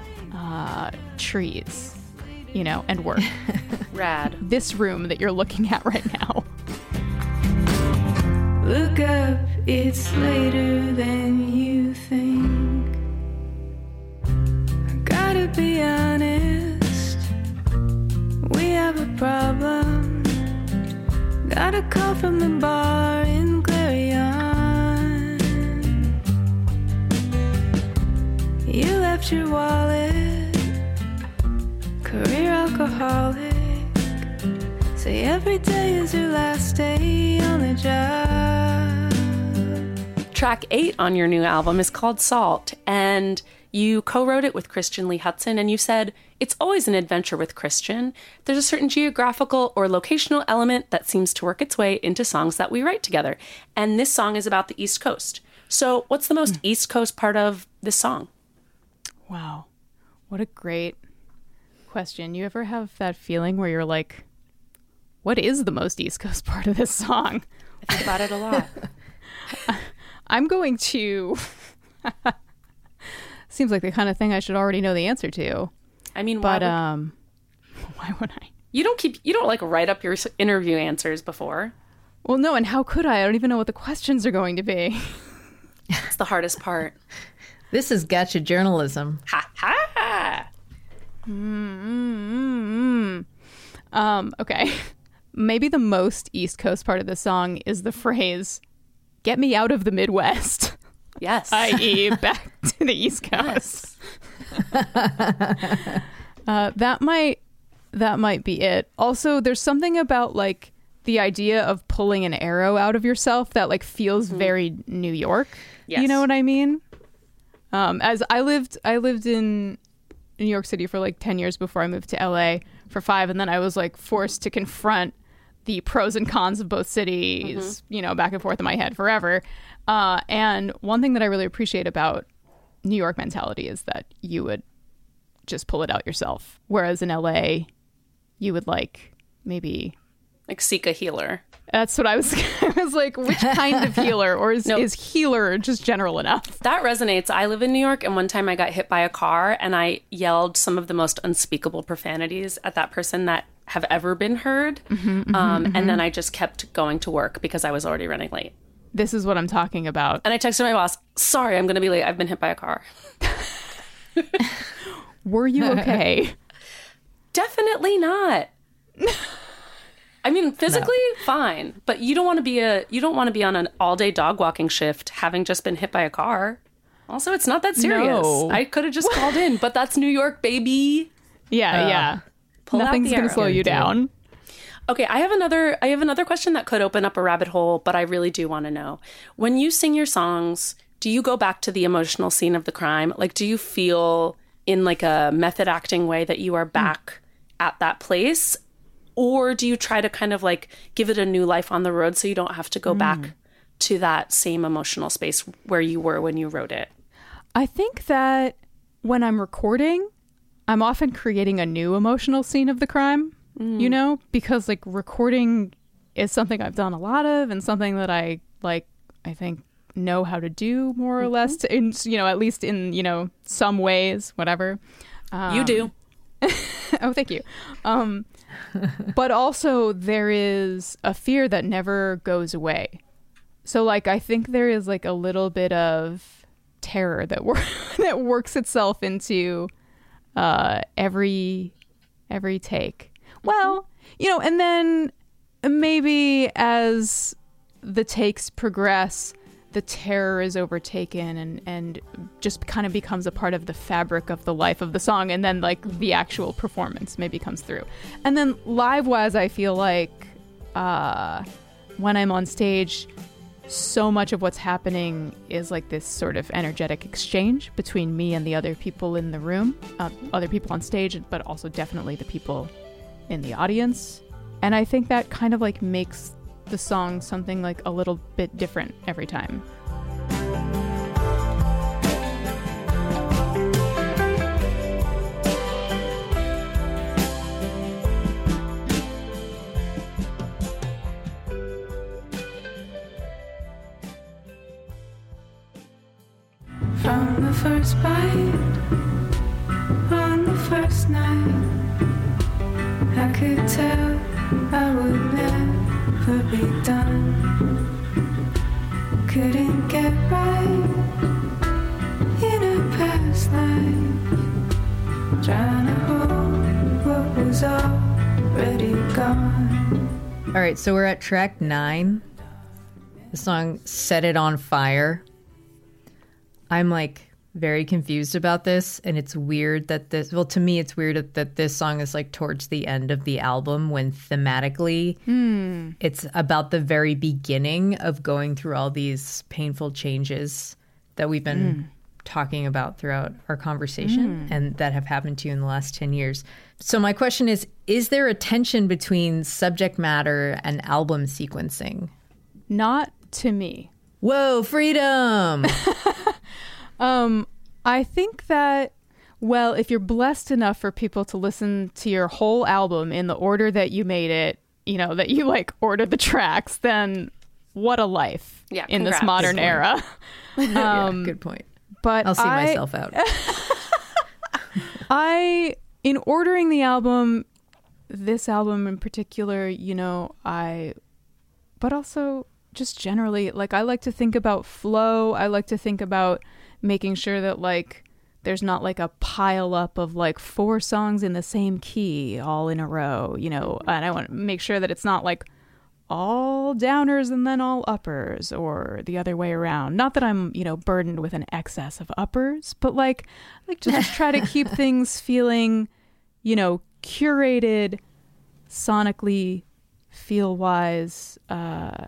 uh, trees, you know, and work. Rad. This room that you're looking at right now. Look up, it's later than you think. Got be honest, we have a problem. Got a call from the bar in Clarion. You left your wallet, career alcoholic. Say every day is your last day on the job. Track eight on your new album is called Salt, and you co-wrote it with Christian Lee Hutson, and you said, it's always an adventure with Christian. There's a certain geographical or locational element that seems to work its way into songs that we write together. And this song is about the East Coast. So what's the most mm. East Coast part of this song? Wow. What a great question. You ever have that feeling where you're like, what is the most East Coast part of this song? I think about it a lot. I'm going to... Seems like the kind of thing I should already know the answer to. I mean, but why would... um, why would I? You don't keep, you don't like write up your interview answers before. Well, no, and how could I? I don't even know what the questions are going to be. It's the hardest part. This is gotcha journalism. Ha ha! Mm-hmm. Um, okay. Maybe the most East Coast part of the song is the phrase, "Get me out of the Midwest." Yes. that is back to the East Coast. Yes. uh, that might that might be it. Also, there's something about like the idea of pulling an arrow out of yourself that like feels mm-hmm. very New York. Yes. You know what I mean? Um, as I lived, I lived in New York City for like ten years before I moved to L A for five, and then I was like forced to confront the pros and cons of both cities, mm-hmm. you know, back and forth in my head forever. Uh, and one thing that I really appreciate about New York mentality is that you would just pull it out yourself. Whereas in L A, you would like maybe... Like seek a healer. That's what I was... I was like, which kind of healer? Or is, nope. is healer just general enough? That resonates. I live in New York, and one time I got hit by a car, and I yelled some of the most unspeakable profanities at that person that have ever been heard. Mm-hmm, mm-hmm, um, mm-hmm. And then I just kept going to work because I was already running late. This is what I'm talking about. And I texted my boss, sorry, I'm going to be late. I've been hit by a car. Were you okay? Definitely not. I mean, physically no. fine, but you don't want to be a you don't want to be on an all-day dog walking shift having just been hit by a car. Also, it's not that serious. No. I could have just called in, but that's New York, baby. Yeah, uh, yeah. Nothing's going to slow you down. Okay, I have another I have another question that could open up a rabbit hole, but I really do want to know. When you sing your songs, do you go back to the emotional scene of the crime? Like, do you feel in like a method acting way that you are back mm. at that place? Or do you try to kind of like give it a new life on the road so you don't have to go mm. back to that same emotional space where you were when you wrote it? I think that when I'm recording, I'm often creating a new emotional scene of the crime, mm. you know, because like recording is something I've done a lot of and something that I like, I think know how to do more or mm-hmm. less to, in, you know, at least in, you know, some ways, whatever. Um, you do. Oh, thank you. Um, but also there is a fear that never goes away. So like, I think there is like a little bit of terror that wor- that works itself into uh, every, every take. Well, you know, and then maybe as the takes progress, the terror is overtaken and, and just kind of becomes a part of the fabric of the life of the song. And then like the actual performance maybe comes through. And then live wise, I feel like uh, when I'm on stage, so much of what's happening is like this sort of energetic exchange between me and the other people in the room, uh, other people on stage, but also definitely the people in the audience. And I think that kind of like makes the song something like a little bit different every time. From the first bite on the first night, I could tell I would never be done. Couldn't get right in a past life. Try gone. All right, so we're at track nine. The song Set It On Fire. I'm like very confused about this, and it's weird that this, well, to me, it's weird that, that this song is like towards the end of the album when thematically Hmm. it's about the very beginning of going through all these painful changes that we've been talking about throughout our conversation and that have happened to you in the last ten years. So my question is, is there a tension between subject matter and album sequencing? Not to me. Whoa, freedom! Um, I think that, well, if you're blessed enough for people to listen to your whole album in the order that you made it, you know, that you like ordered the tracks, then what a life Yeah, in this congrats. modern Good era. Yeah, Um, good point. But I'll see I, myself out. I, in ordering the album, this album in particular, you know, I, but also just generally, like, I like to think about flow. I like to think about making sure that, like, there's not like a pile up of like four songs in the same key all in a row, you know, and I want to make sure that it's not like all downers and then all uppers or the other way around. Not that I'm, you know, burdened with an excess of uppers, but like, like to just try to keep things feeling, you know, curated, sonically, feel wise, uh,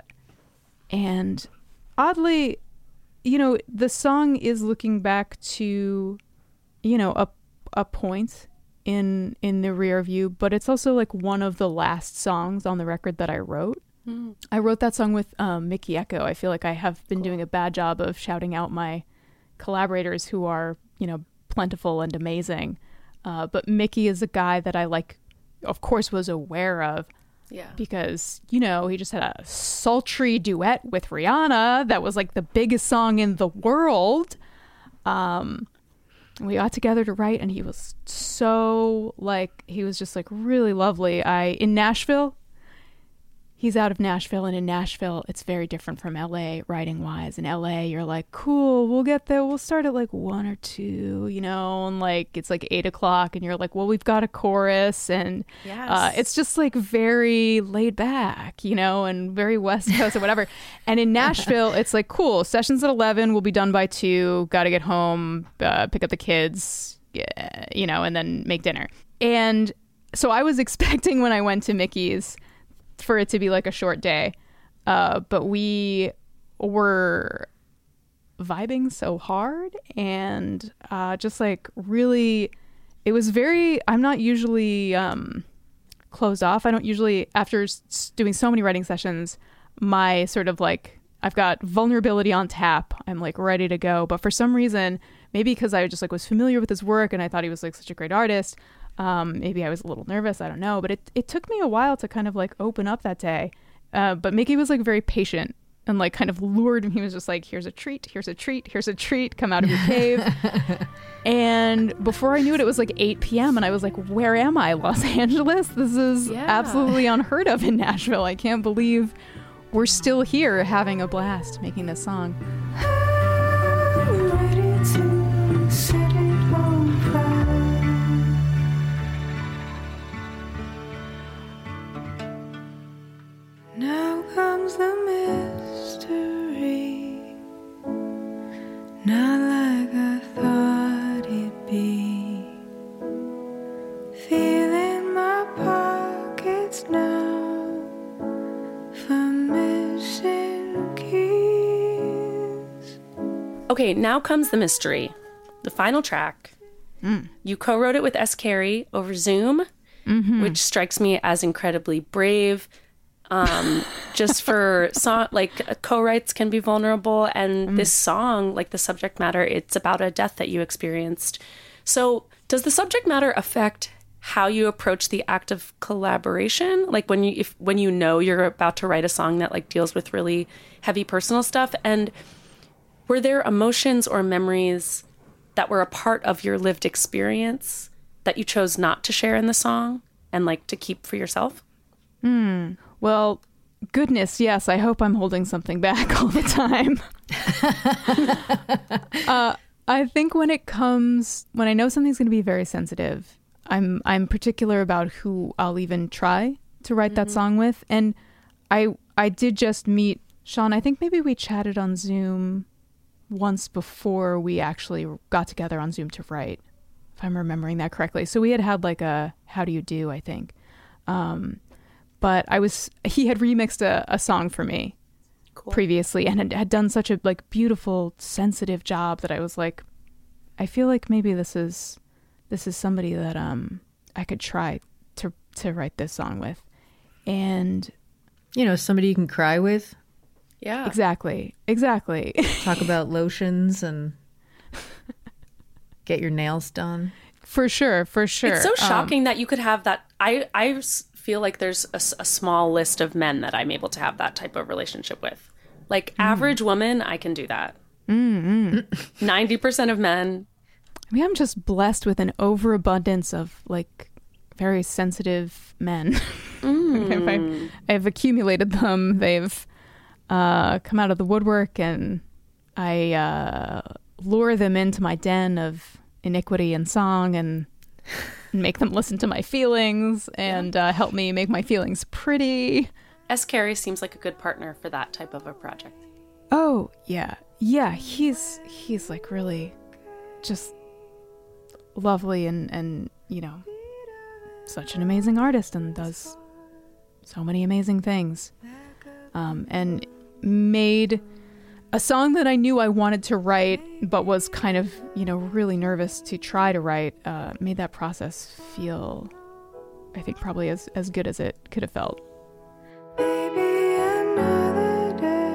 and oddly, you know, the song is looking back to, you know, a a point in in the rear view, but it's also like one of the last songs on the record that I wrote. Mm. I wrote that song with um, Mickey Echo. I feel like I have been doing a bad job of shouting out my collaborators who are, you know, plentiful and amazing. Uh, but Mickey is a guy that I like, of course, was aware of. Yeah. Because, you know, he just had a sultry duet with Rihanna that was like the biggest song in the world. Um, we got together to write, and he was so like, he was just like really lovely. I, in Nashville, he's out of Nashville, and in Nashville, it's very different from L A writing wise. In L A, you're like, cool, we'll get there. We'll start at like one or two, you know, and like it's like eight o'clock, and you're like, well, we've got a chorus, and Yes. uh, it's just like very laid back, you know, and very West Coast or whatever. And in Nashville, it's like, cool, sessions at eleven, we'll be done by two, got to get home, uh, pick up the kids, yeah, you know, and then make dinner. And so I was expecting when I went to Mickey's for it to be like a short day, uh, but we were vibing so hard and uh, just like really, it was very, I'm not usually um, closed off. I don't usually, after s- doing so many writing sessions, my sort of like, I've got vulnerability on tap. I'm like ready to go. But for some reason, maybe because I just like was familiar with his work and I thought he was like such a great artist, Um, maybe I was a little nervous. I don't know. But it, it took me a while to kind of like open up that day. Uh, but Mickey was like very patient and like kind of lured me. He was just like, here's a treat, here's a treat, here's a treat. Come out of your cave. And before I knew it, it was like eight p.m. And I was like, where am I? Los Angeles? This is Yeah. absolutely unheard of in Nashville. I can't believe we're still here having a blast making this song. I'm ready to set it on fire. Now comes the mystery, not like I thought it'd be. Feeling my pockets now for missing keys. Okay, now comes the mystery. The final track. You co-wrote it with S. Carey over Zoom, which strikes me as incredibly brave. Um, just for song, like co-writes can be vulnerable, and this song, like the subject matter, it's about a death that you experienced. So, does the subject matter affect how you approach the act of collaboration? Like when you, if when you know you're about to write a song that like deals with really heavy personal stuff, and were there emotions or memories that were a part of your lived experience that you chose not to share in the song and like to keep for yourself? Hmm. Well, goodness, yes. I hope I'm holding something back all the time. uh, I think when it comes, when I know something's going to be very sensitive, I'm I'm particular about who I'll even try to write that song with. And I I did just meet Sean. I think maybe we chatted on Zoom once before we actually got together on Zoom to write, if I'm remembering that correctly. So we had had like a how do you do, I think. Um, but I was he had remixed a, a song for me cool. previously and had, had done such a like beautiful, sensitive job that I was like, I feel like maybe this is this is somebody that um I could try to to write this song with. And you know, somebody you can cry with. Yeah. Exactly. Exactly. Talk about lotions and get your nails done. For sure. For sure. It's so shocking um, that you could have that. I, I feel like there's a, a small list of men that I'm able to have that type of relationship with. Like mm. average woman, I can do that. Mm-hmm. ninety percent of men. I mean, I'm just blessed with an overabundance of like very sensitive men. Mm. I, I've accumulated them. They've uh, come out of the woodwork, and I uh, lure them into my den of iniquity and song, and make them listen to my feelings, and uh, help me make my feelings pretty. S. Carey seems like a good partner for that type of a project. Oh yeah, yeah. He's he's like really just lovely, and and you know, such an amazing artist, and does so many amazing things, um, and made a song that I knew I wanted to write, but was kind of, you know, really nervous to try to write, uh, made that process feel, I think, probably as, as good as it could have felt. Baby, another day.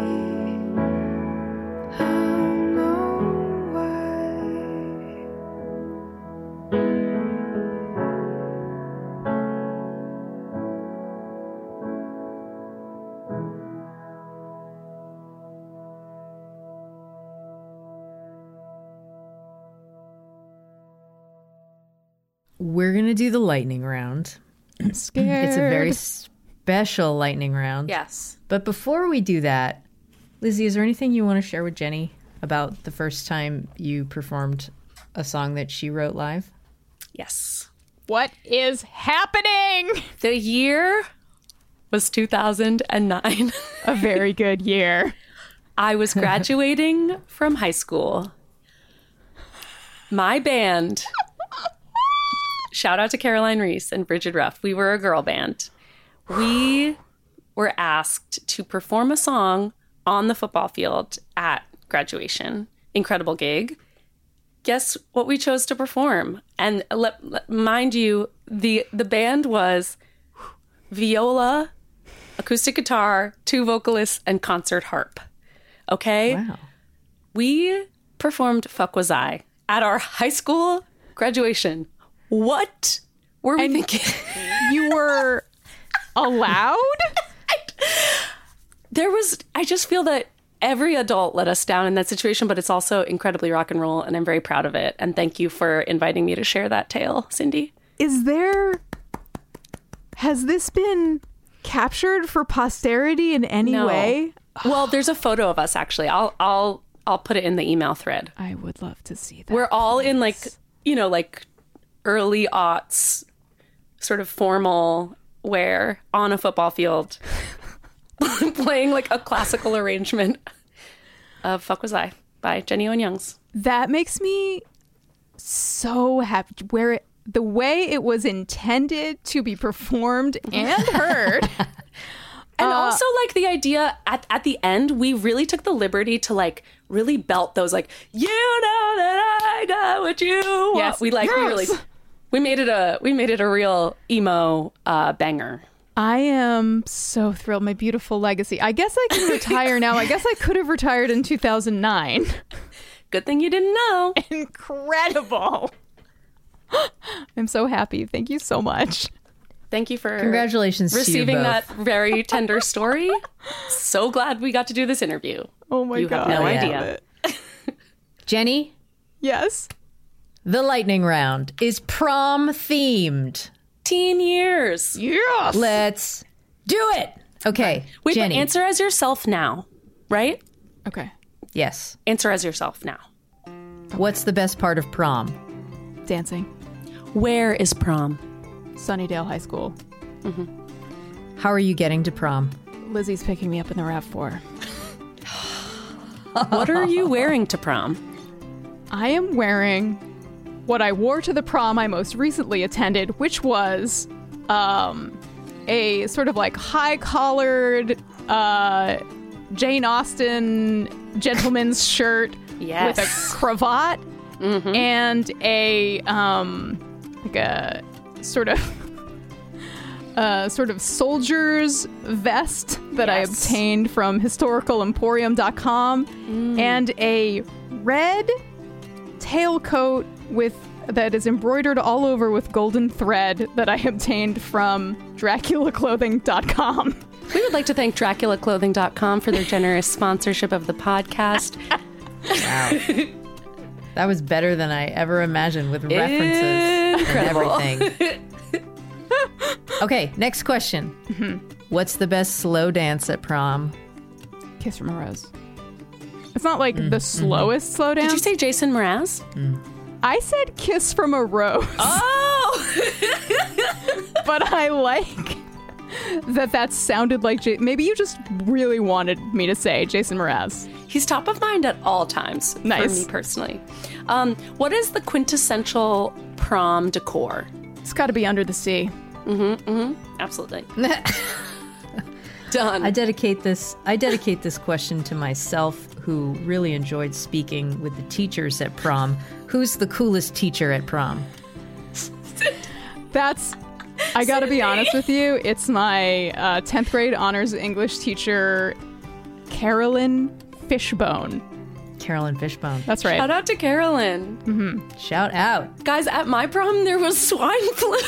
I know why. We're going to do the lightning round. I'm scared. It's a very special lightning round. Yes. But before we do that, Lizzie, is there anything you want to share with Jenny about the first time you performed a song that she wrote live? Yes. What is happening? The year was two thousand nine. A very good year. I was graduating from high school. My band, shout out to Caroline Reese and Bridget Ruff, we were a girl band. We were asked to perform a song on the football field at graduation. Incredible gig. Guess what we chose to perform? And let, let, mind you, the the band was viola, acoustic guitar, two vocalists, and concert harp. Okay? Wow. We performed Fuck Was I at our high school graduation. What were we And thinking? You were allowed? There was, I just feel that every adult let us down in that situation, but it's also incredibly rock and roll, and I'm very proud of it. And thank you for inviting me to share that tale, Cindy. Is there, has this been captured for posterity in any No. way? Well, there's a photo of us, actually. I'll, I'll, I'll put it in the email thread. I would love to see that. We're all in please. like, you know, like early aughts, sort of formal wear on a football field, playing like a classical arrangement of Fuck Was I by Jenny Owen Youngs. That makes me so happy. Where it, the way it was intended to be performed and heard. And Uh, also, like, the idea at, at the end, we really took the liberty to, like, really belt those, like, you know that I got what you want. Yes. We, like, we Yes. really, we made it a, we made it a real emo uh, banger. I am so thrilled. My beautiful legacy. I guess I can retire now. I guess I could have retired in two thousand nine. Good thing you didn't know. Incredible. I'm so happy. Thank you so much. Thank you for Congratulations to you receiving both. that very tender story. So glad we got to do this interview. Oh my You God. have no Oh, yeah. idea. Jenny, Yes. the lightning round is prom themed. Teen years. Yes. Let's do it. Okay, Wait, Jenny. but answer as yourself now, right? Okay. Yes. Answer as yourself now. What's the best part of prom? Dancing. Where is prom? Sunnydale High School. How are you getting to prom? Lizzie's picking me up in the RAV four. What are you wearing to prom? I am wearing what I wore to the prom I most recently attended, which was um, a sort of like high-collared uh, Jane Austen gentleman's shirt Yes. with a cravat Mm-hmm. and a um, like a sort of uh, sort of soldier's vest that I Yes. obtained from historical emporium dot com Mm. and a red tailcoat with that is embroidered all over with golden thread that I obtained from dracula clothing dot com. We would like to thank dracula clothing dot com for their generous sponsorship of the podcast. Wow. That was better than I ever imagined with references Incredible. and everything. Okay, next question. Mm-hmm. What's the best slow dance at prom? Kiss from a Rose. It's not like the slowest slow dance. Did you say Jason Mraz? I said Kiss from a Rose. Oh! But I like that that sounded like J- maybe you just really wanted me to say Jason Mraz. He's top of mind at all times Nice. for me personally. Um, what is the quintessential prom decor? It's got to be Under the Sea. Absolutely. Done. I dedicate this I dedicate this question to myself, who really enjoyed speaking with the teachers at prom. Who's the coolest teacher at prom? That's I got to be honest with you, it's my uh, tenth grade honors English teacher Carolyn Fishbone. Carolyn Fishbone. That's right. Shout out to Carolyn. Shout out. Guys, at my prom, there was swine flu.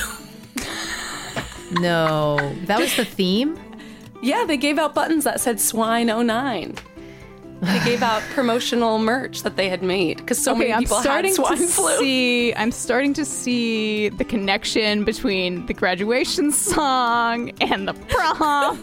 No, that was the theme? Yeah, they gave out buttons that said swine oh nine. They gave out promotional merch that they had made because so Okay, many I'm people starting had swine to flu. see. I'm starting to see the connection between the graduation song and the prom.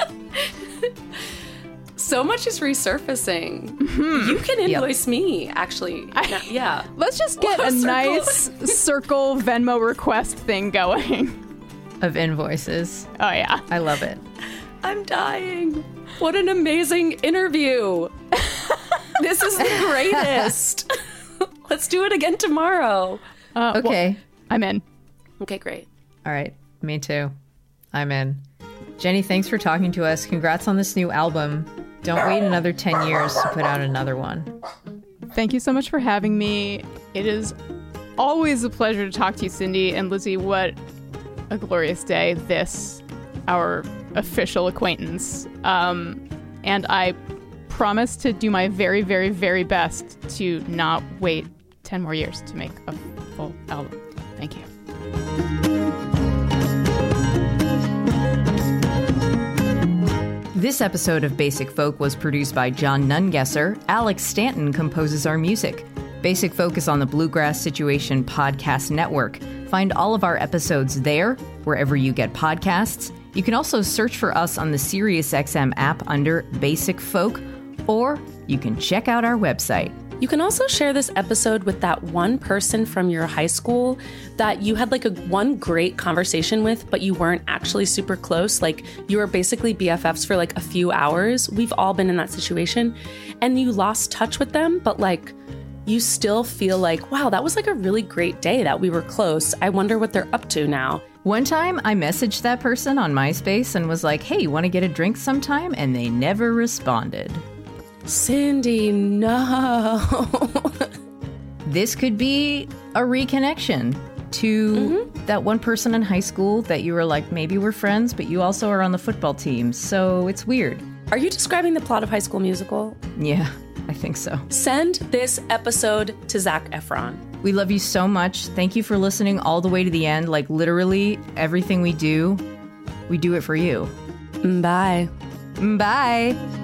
So much is resurfacing. You can invoice me, actually. Now- yeah. Let's just get Wow, a circle. nice circle Venmo request thing going. Of invoices. Oh yeah. I love it. I'm dying. What an amazing interview. This is the greatest. Let's do it again tomorrow. Uh, well, Okay. I'm in. Okay, great. All right. Me too. I'm in. Jenny, thanks for talking to us. Congrats on this new album. Don't wait another ten years to put out another one. Thank you so much for having me. It is always a pleasure to talk to you, Cindy and Lizzie. What a glorious day this, our official acquaintance. Um, and I promise to do my very, very, very best to not wait ten more years to make a full album. Thank you. This episode of Basic Folk was produced by John Nungesser. Alex Stanton composes our music. Basic Folk is on the Bluegrass Situation Podcast Network. Find all of our episodes there, wherever you get podcasts. You can also search for us on the SiriusXM app under Basic Folk, or you can check out our website. You can also share this episode with that one person from your high school that you had like a one great conversation with, but you weren't actually super close. Like you were basically B F Fs for like a few hours. We've all been in that situation. And you lost touch with them, but like you still feel like, wow, that was like a really great day that we were close. I wonder what they're up to now. One time I messaged that person on MySpace and was like, hey, want to get a drink sometime? And they never responded. Cindy, no. This could be a reconnection to mm-hmm. that one person in high school that you were like, maybe we're friends, but you also are on the football team. So it's weird. Are you describing the plot of High School Musical? Yeah, I think so. Send this episode to Zac Efron. We love you so much. Thank you for listening all the way to the end. Like literally everything we do, we do it for you. Bye. Bye.